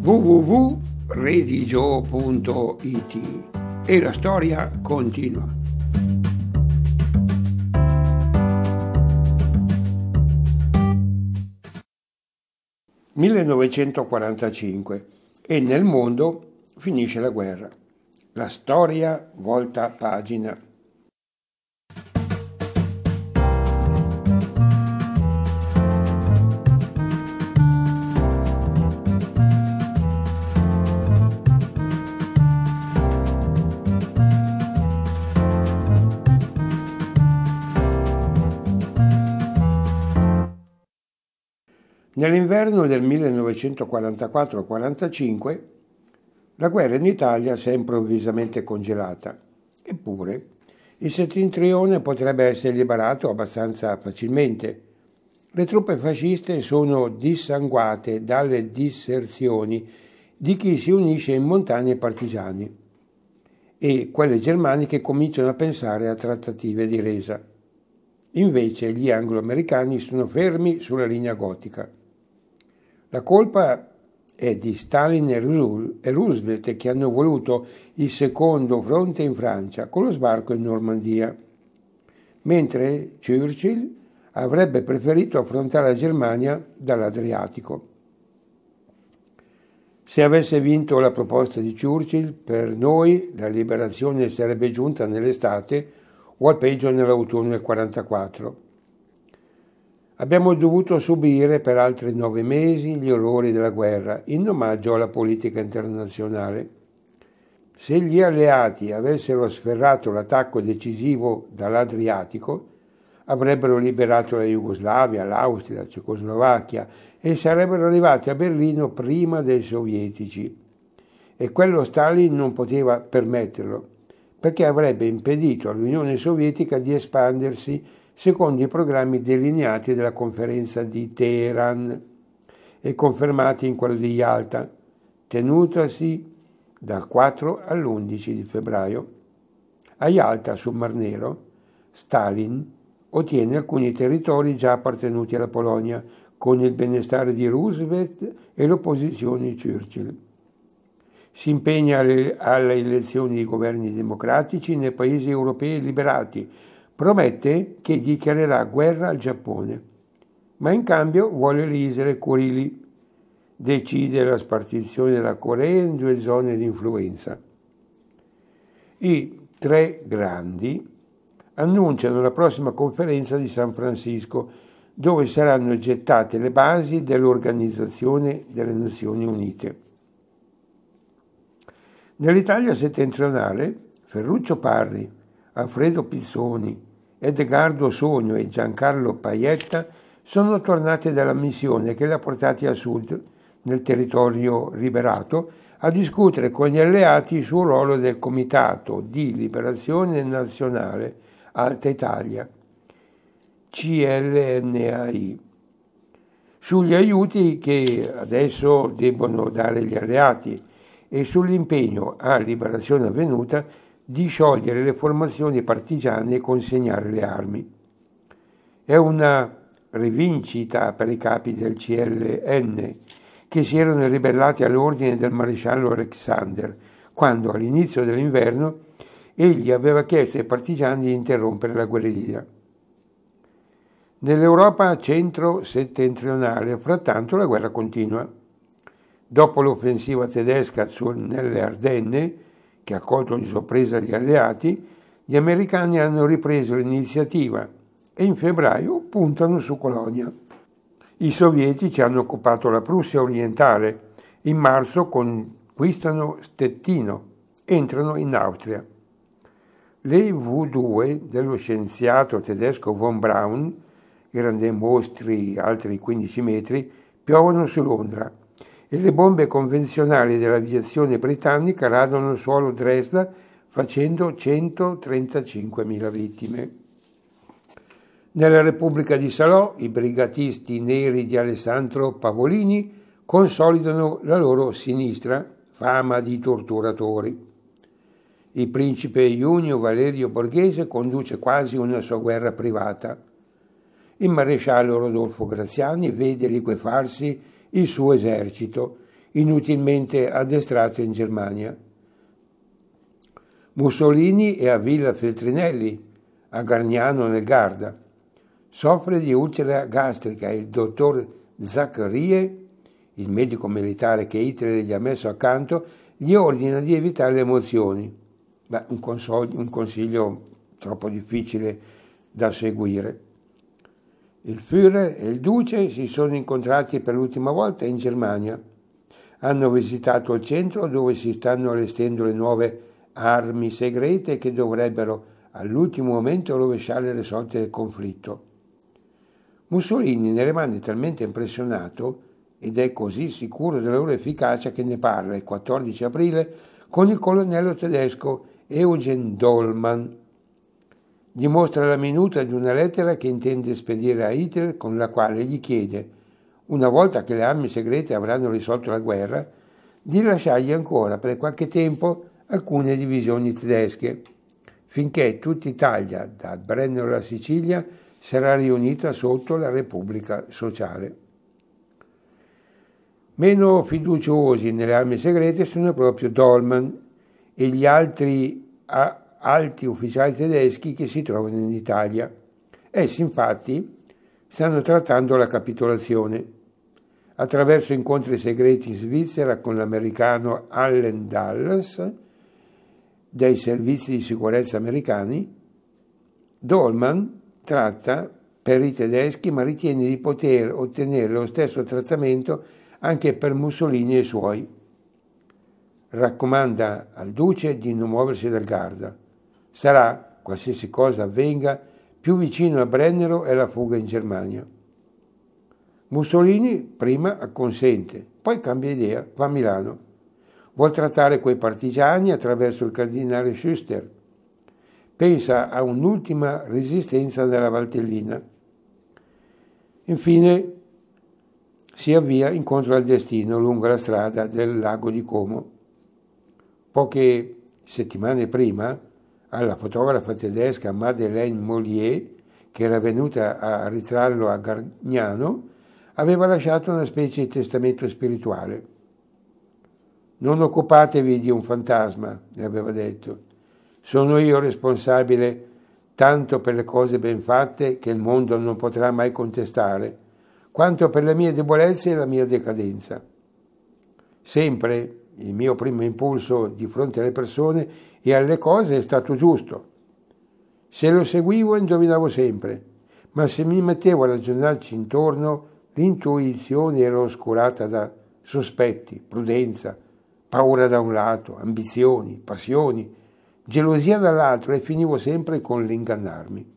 www.redigio.it e la storia continua. (1945) e nel mondo finisce la guerra. La storia volta pagina. Nell'inverno del 1944-45 la guerra in Italia si è improvvisamente congelata, eppure il settentrione potrebbe essere liberato abbastanza facilmente. Le truppe fasciste sono dissanguate dalle diserzioni di chi si unisce in montagna ai partigiani e quelle germaniche cominciano a pensare a trattative di resa. Invece gli anglo-americani sono fermi sulla linea gotica. La colpa è di Stalin e Roosevelt, che hanno voluto il secondo fronte in Francia con lo sbarco in Normandia, mentre Churchill avrebbe preferito affrontare la Germania dall'Adriatico. Se avesse vinto la proposta di Churchill, per noi la liberazione sarebbe giunta nell'estate o al peggio nell'autunno del 1944. Abbiamo dovuto subire per altri 9 mesi gli orrori della guerra, in omaggio alla politica internazionale. Se gli alleati avessero sferrato l'attacco decisivo dall'Adriatico, avrebbero liberato la Jugoslavia, l'Austria, la Cecoslovacchia e sarebbero arrivati a Berlino prima dei sovietici. E quello Stalin non poteva permetterlo, perché avrebbe impedito all'Unione Sovietica di espandersi secondo i programmi delineati dalla conferenza di Teheran e confermati in quello di Yalta, tenutasi dal 4 all'11 di febbraio. A Yalta, sul Mar Nero, Stalin ottiene alcuni territori già appartenuti alla Polonia, con il benestare di Roosevelt e l'opposizione di Churchill. Si impegna alle elezioni di governi democratici nei paesi europei liberati. Promette che dichiarerà guerra al Giappone, ma in cambio vuole le Kurili. Decide la spartizione della Corea in 2 zone di influenza. I 3 grandi annunciano la prossima conferenza di San Francisco, dove saranno gettate le basi dell'Organizzazione delle Nazioni Unite. Nell'Italia settentrionale, Ferruccio Parri, Alfredo Pizzoni, Edgardo Sogno e Giancarlo Paietta sono tornati dalla missione che li ha portati a sud, nel territorio liberato, a discutere con gli alleati sul ruolo del Comitato di Liberazione Nazionale Alta Italia, CLNAI, sugli aiuti che adesso debbono dare gli alleati e sull'impegno a liberazione avvenuta di sciogliere le formazioni partigiane e consegnare le armi. È una rivincita per i capi del CLN, che si erano ribellati all'ordine del maresciallo Alexander, quando all'inizio dell'inverno egli aveva chiesto ai partigiani di interrompere la guerriglia. Nell'Europa centro-settentrionale, frattanto, la guerra continua. Dopo l'offensiva tedesca nelle Ardenne, che ha colto di sorpresa gli alleati, gli americani hanno ripreso l'iniziativa e in febbraio puntano su Colonia. I sovietici hanno occupato la Prussia orientale, in marzo conquistano Stettino, entrano in Austria. Le V2 dello scienziato tedesco von Braun, grandi mostri altri 15 metri, piovono su Londra e le bombe convenzionali dell'aviazione britannica radono il suolo Dresda facendo 135.000 vittime. Nella Repubblica di Salò i brigatisti neri di Alessandro Pavolini consolidano la loro sinistra fama di torturatori. Il principe Junio Valerio Borghese conduce quasi una sua guerra privata. Il maresciallo Rodolfo Graziani vede liquefarsi il suo esercito inutilmente addestrato in Germania. Mussolini è a Villa Feltrinelli, a Gargnano nel Garda. Soffre di ulcera gastrica e il dottor Zaccarie, il medico militare che Hitler gli ha messo accanto, gli ordina di evitare le emozioni. Un consiglio troppo difficile da seguire. Il Führer e il Duce si sono incontrati per l'ultima volta in Germania. Hanno visitato il centro dove si stanno allestendo le nuove armi segrete che dovrebbero all'ultimo momento rovesciare le sorti del conflitto. Mussolini ne rimane talmente impressionato ed è così sicuro della loro efficacia che ne parla il 14 aprile con il colonnello tedesco Eugen Dollmann. Dimostra la minuta di una lettera che intende spedire a Hitler con la quale gli chiede, una volta che le armi segrete avranno risolto la guerra, di lasciargli ancora per qualche tempo alcune divisioni tedesche, finché tutta Italia, dal Brennero alla Sicilia, sarà riunita sotto la Repubblica Sociale. Meno fiduciosi nelle armi segrete sono proprio Dollmann e gli altri alti ufficiali tedeschi che si trovano in Italia. Essi infatti stanno trattando la capitolazione. Attraverso incontri segreti in Svizzera con l'americano Allen Dulles dei servizi di sicurezza americani, Dollmann tratta per i tedeschi ma ritiene di poter ottenere lo stesso trattamento anche per Mussolini e i suoi. Raccomanda al Duce di non muoversi dal Garda. Sarà, qualsiasi cosa avvenga, più vicino a Brennero e alla fuga in Germania. Mussolini prima acconsente, poi cambia idea, va a Milano. Vuol trattare quei partigiani attraverso il cardinale Schuster. Pensa a un'ultima resistenza nella Valtellina. Infine si avvia incontro al destino lungo la strada del lago di Como. Poche settimane prima, alla fotografa tedesca Madeleine Mollier, che era venuta a ritrarlo a Gargnano, aveva lasciato una specie di testamento spirituale. Non occupatevi di un fantasma, le aveva detto. Sono io responsabile tanto per le cose ben fatte che il mondo non potrà mai contestare, quanto per le mie debolezze e la mia decadenza. Sempre il mio primo impulso di fronte alle persone e alle cose è stato giusto. Se lo seguivo indovinavo sempre, ma se mi mettevo a ragionarci intorno, l'intuizione era oscurata da sospetti, prudenza, paura da un lato, ambizioni, passioni, gelosia dall'altro e finivo sempre con l'ingannarmi.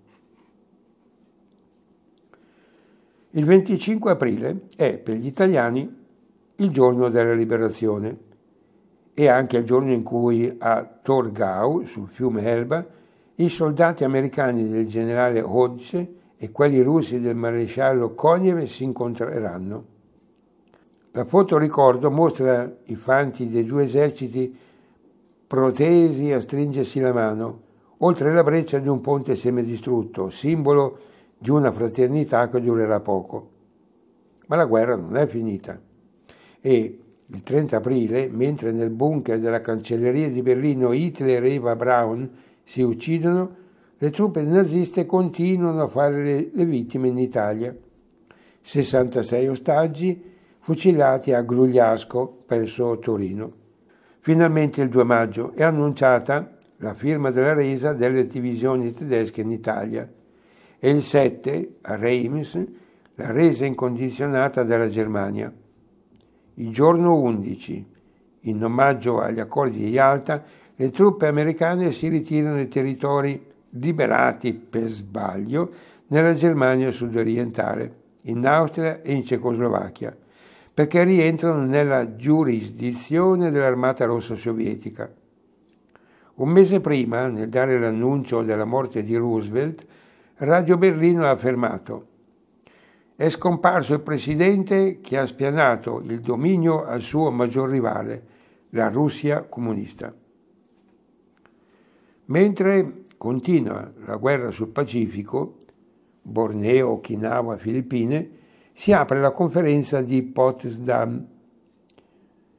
Il 25 aprile è per gli italiani il giorno della liberazione e anche il giorno in cui a Torgau, sul fiume Elba, i soldati americani del generale Hodge e quelli russi del maresciallo Konev si incontreranno. La foto ricordo mostra i fanti dei due eserciti protesi a stringersi la mano, oltre la breccia di un ponte semidistrutto, simbolo di una fraternità che durerà poco. Ma la guerra non è finita. E il 30 aprile, mentre nel bunker della cancelleria di Berlino Hitler e Eva Braun si uccidono, le truppe naziste continuano a fare le vittime in Italia. 66 ostaggi fucilati a Grugliasco presso Torino. Finalmente il 2 maggio è annunciata la firma della resa delle divisioni tedesche in Italia e il 7 a Reims la resa incondizionata della Germania. Il giorno 11, in omaggio agli accordi di Yalta, le truppe americane si ritirano dai territori liberati per sbaglio nella Germania sudorientale, in Austria e in Cecoslovacchia, perché rientrano nella giurisdizione dell'Armata Rossa Sovietica. Un mese prima, nel dare l'annuncio della morte di Roosevelt, Radio Berlino ha affermato: è scomparso il presidente che ha spianato il dominio al suo maggior rivale, la Russia comunista. Mentre continua la guerra sul Pacifico, Borneo, Okinawa, Filippine, si apre la conferenza di Potsdam.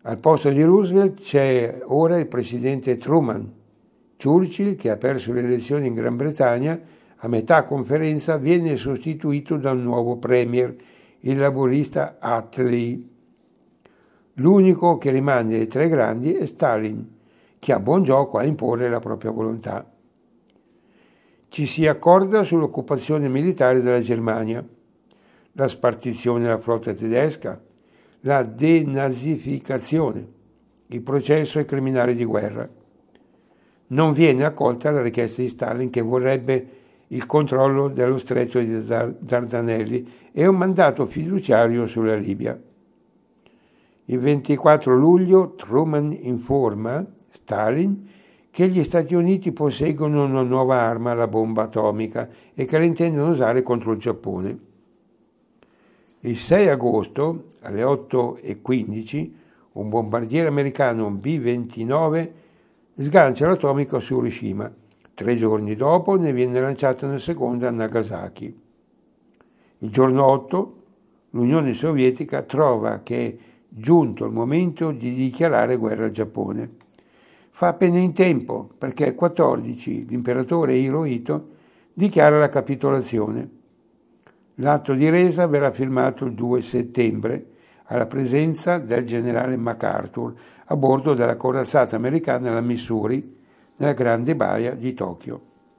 Al posto di Roosevelt c'è ora il presidente Truman. Churchill, che ha perso le elezioni in Gran Bretagna, a metà conferenza viene sostituito da un nuovo premier, il laburista Attlee. L'unico che rimane dei tre grandi è Stalin, che ha buon gioco a imporre la propria volontà. Ci si accorda sull'occupazione militare della Germania, la spartizione della flotta tedesca, la denazificazione, il processo ai criminali di guerra. Non viene accolta la richiesta di Stalin, che vorrebbe il controllo dello stretto di Dardanelli e un mandato fiduciario sulla Libia. Il 24 luglio Truman informa Stalin che gli Stati Uniti posseggono una nuova arma, la bomba atomica, e che la intendono usare contro il Giappone. Il 6 agosto, alle 8:15, un bombardiere americano B-29 sgancia l'atomica su Hiroshima. 3 giorni dopo ne viene lanciata una seconda a Nagasaki. Il giorno 8 l'Unione Sovietica trova che è giunto il momento di dichiarare guerra al Giappone. Fa appena in tempo perché il 14 l'imperatore Hirohito dichiara la capitolazione. L'atto di resa verrà firmato il 2 settembre alla presenza del generale MacArthur a bordo della corazzata americana la Missouri nella grande baia di Tokyo.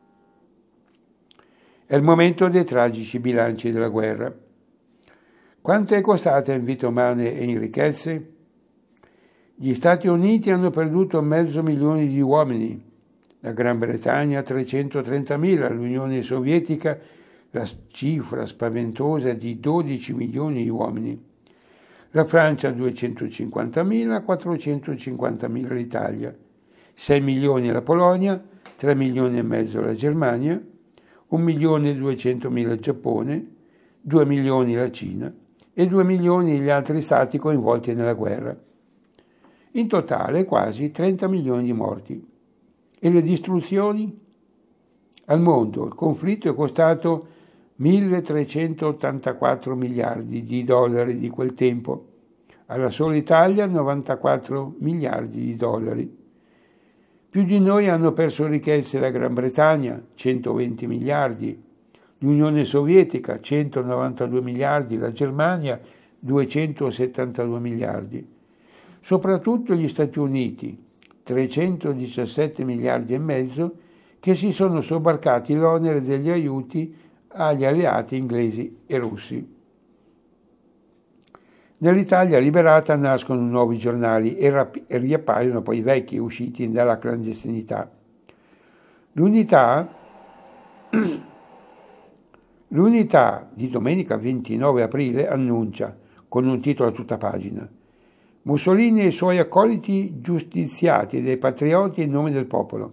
È il momento dei tragici bilanci della guerra. Quanto è costata in vite umane e in ricchezze? Gli Stati Uniti hanno perduto 500.000 di uomini, la Gran Bretagna 330.000, l'Unione Sovietica la cifra spaventosa di 12 milioni di uomini, la Francia 250.000, 450.000 l'Italia, 6 milioni la Polonia, 3 milioni e mezzo la Germania, 1.200.000 il Giappone, 2 milioni la Cina e 2 milioni gli altri stati coinvolti nella guerra. In totale quasi 30 milioni di morti. E le distruzioni? Al mondo il conflitto è costato 1.384 miliardi di dollari di quel tempo, alla sola Italia 94 miliardi di dollari. Più di noi hanno perso ricchezze la Gran Bretagna, 120 miliardi, l'Unione Sovietica, 192 miliardi, la Germania, 272 miliardi. Soprattutto gli Stati Uniti, 317 miliardi e mezzo, che si sono sobbarcati l'onere degli aiuti agli alleati inglesi e russi. Nell'Italia liberata nascono nuovi giornali e riappaiono poi i vecchi usciti dalla clandestinità. L'Unità di domenica 29 aprile annuncia, con un titolo a tutta pagina: Mussolini e i suoi accoliti giustiziati dai patrioti in nome del popolo.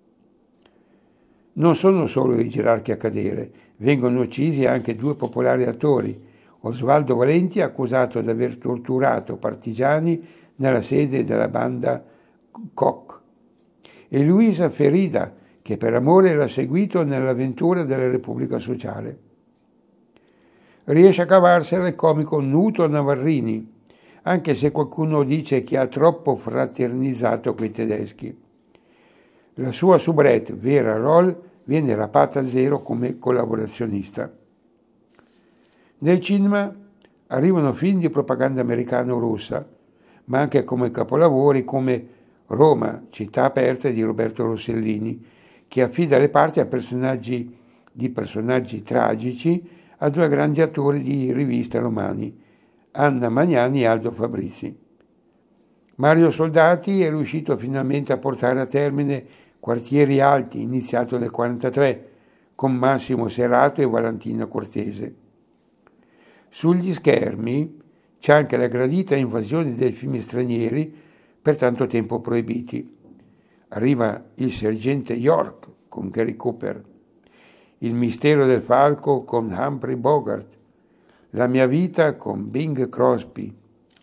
Non sono solo i gerarchi a cadere, vengono uccisi anche 2 popolari attori, Osvaldo Valenti, accusato di aver torturato partigiani nella sede della banda Koch, e Luisa Ferida, che per amore l'ha seguito nell'avventura della Repubblica Sociale. Riesce a cavarsela il comico Nuto Navarrini, anche se qualcuno dice che ha troppo fraternizzato coi tedeschi. La sua soubrette Vera Roll viene rapata a zero come collaborazionista. Nel cinema arrivano film di propaganda americano-russa, ma anche come capolavori come Roma, città aperta di Roberto Rossellini, che affida le parti a personaggi tragici a 2 grandi attori di rivista romani, Anna Magnani e Aldo Fabrizi. Mario Soldati è riuscito finalmente a portare a termine Quartieri Alti, iniziato nel 1943, con Massimo Serato e Valentina Cortese. Sugli schermi c'è anche la gradita invasione dei film stranieri per tanto tempo proibiti. Arriva Il sergente York con Gary Cooper, Il mistero del falco con Humphrey Bogart, La mia vita con Bing Crosby,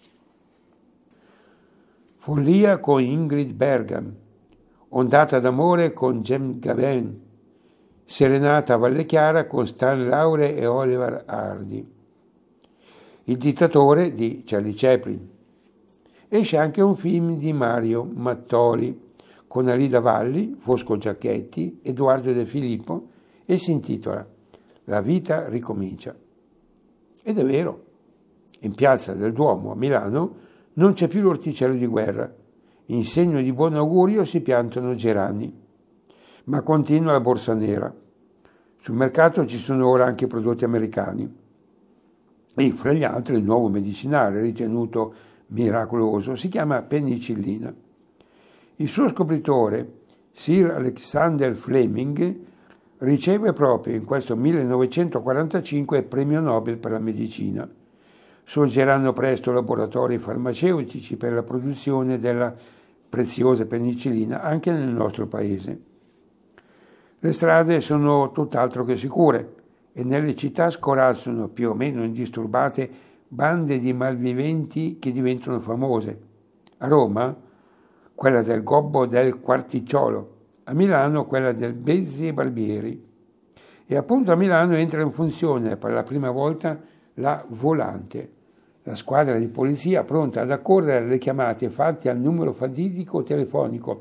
Follia con Ingrid Bergman, Ondata d'amore con James Gavin, Serenata a Valle Chiara con Stan Laurel e Oliver Hardy, Il dittatore di Charlie Chaplin. Esce anche un film di Mario Mattoli con Alida Valli, Fosco Giacchetti, Edoardo De Filippo e si intitola La vita ricomincia. Ed è vero, in Piazza del Duomo a Milano non c'è più l'orticello di guerra. In segno di buon augurio si piantano gerani, ma continua la borsa nera. Sul mercato ci sono ora anche prodotti americani e fra gli altri il nuovo medicinale ritenuto miracoloso si chiama penicillina. Il suo scopritore, Sir Alexander Fleming, riceve proprio in questo 1945 il premio Nobel per la medicina. Sorgeranno presto laboratori farmaceutici per la produzione della preziosa penicillina anche nel nostro paese. Le strade sono tutt'altro che sicure e nelle città scorazzano più o meno indisturbate bande di malviventi che diventano famose. A Roma, quella del Gobbo del Quarticciolo, a Milano quella del Bezzi e Barbieri. E appunto a Milano entra in funzione per la prima volta la Volante, la squadra di polizia pronta ad accorrere alle chiamate fatte al numero fatidico telefonico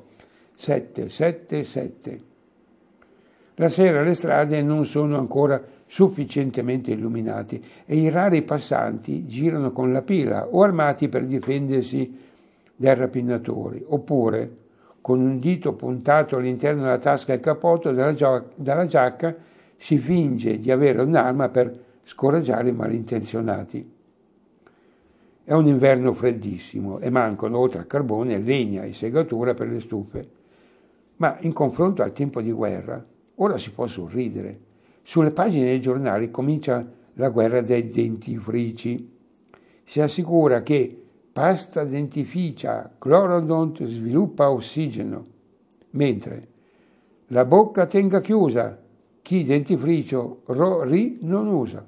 777. La sera le strade non sono ancora sufficientemente illuminate e i rari passanti girano con la pila o armati per difendersi dai rapinatori, oppure con un dito puntato all'interno della tasca e cappotto dalla giacca si finge di avere un'arma per scoraggiare i malintenzionati. È un inverno freddissimo e mancano, oltre al carbone, legna e segatura per le stufe. Ma in confronto al tempo di guerra, ora si può sorridere. Sulle pagine dei giornali comincia la guerra dei dentifrici. Si assicura che pasta dentifricia Chlorodont sviluppa ossigeno, mentre la bocca tenga chiusa chi dentifricio non usa.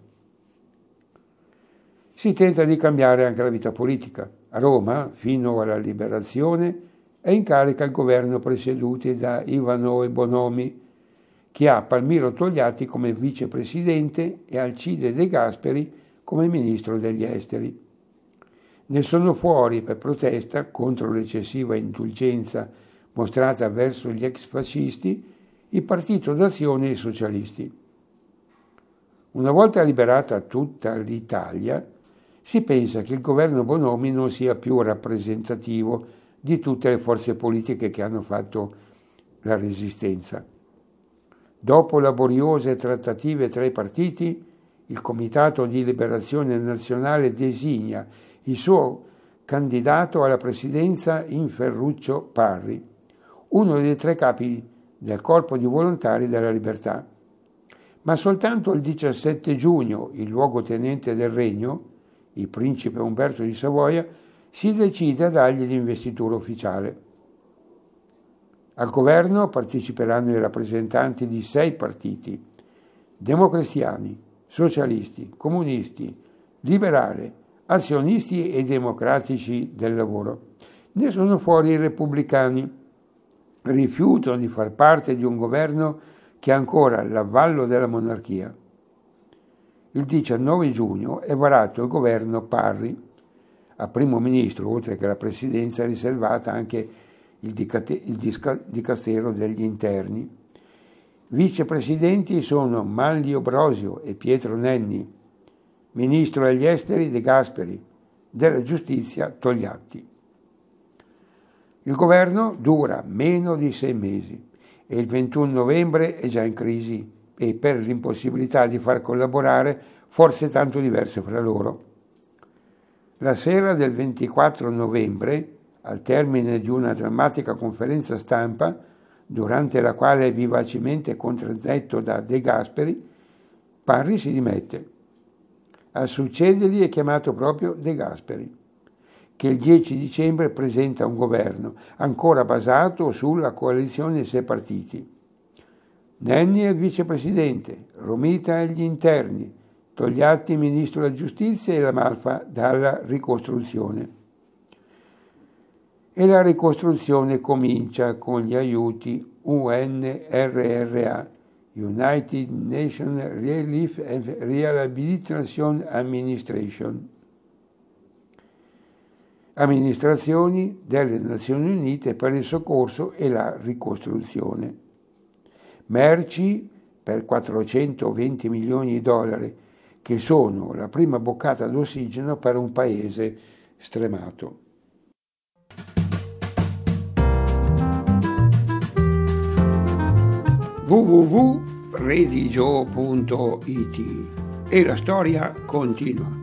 Si tenta di cambiare anche la vita politica. A Roma, fino alla liberazione, è in carica il governo presieduto da Ivano e Bonomi, che ha Palmiro Togliatti come vicepresidente e Alcide De Gasperi come ministro degli esteri. Ne sono fuori per protesta contro l'eccessiva indulgenza mostrata verso gli ex fascisti il Partito d'Azione e i socialisti. Una volta liberata tutta l'Italia, si pensa che il governo Bonomi non sia più rappresentativo di tutte le forze politiche che hanno fatto la resistenza. Dopo laboriose trattative tra i partiti, il Comitato di Liberazione Nazionale designa il suo candidato alla presidenza in Ferruccio Parri, uno dei 3 capi del Corpo di Volontari della Libertà. Ma soltanto il 17 giugno il luogotenente del regno, il principe Umberto di Savoia, si decide a dargli l'investitura ufficiale. Al governo parteciperanno i rappresentanti di 6 partiti: democristiani, socialisti, comunisti, liberali, azionisti e democratici del lavoro. Ne sono fuori i repubblicani. Rifiutano di far parte di un governo che ha ancora l'avallo della monarchia. Il 19 giugno è varato il governo Parri. A primo ministro, oltre che la presidenza, è riservata anche il dicastero degli interni. Vicepresidenti sono Manlio Brosio e Pietro Nenni, ministro degli esteri De Gasperi, della giustizia Togliatti. Il governo dura meno di 6 mesi e il 21 novembre è già in crisi e per l'impossibilità di far collaborare forze tanto diverse fra loro. La sera del 24 novembre, al termine di una drammatica conferenza stampa, durante la quale vivacemente contraddetto da De Gasperi, Parri si dimette. A succedergli è chiamato proprio De Gasperi, che il 10 dicembre presenta un governo ancora basato sulla coalizione dei 6 partiti. Nenni è il vicepresidente, Romita agli interni, Togliatti ministro della giustizia e la Malfa dalla ricostruzione. E la ricostruzione comincia con gli aiuti UNRRA, United Nations Relief and Rehabilitation Administration. amministrazioni delle Nazioni Unite per il soccorso e la ricostruzione. Merci per 420 milioni di dollari, che sono la prima boccata d'ossigeno per un paese stremato. www.religio.it e la storia continua.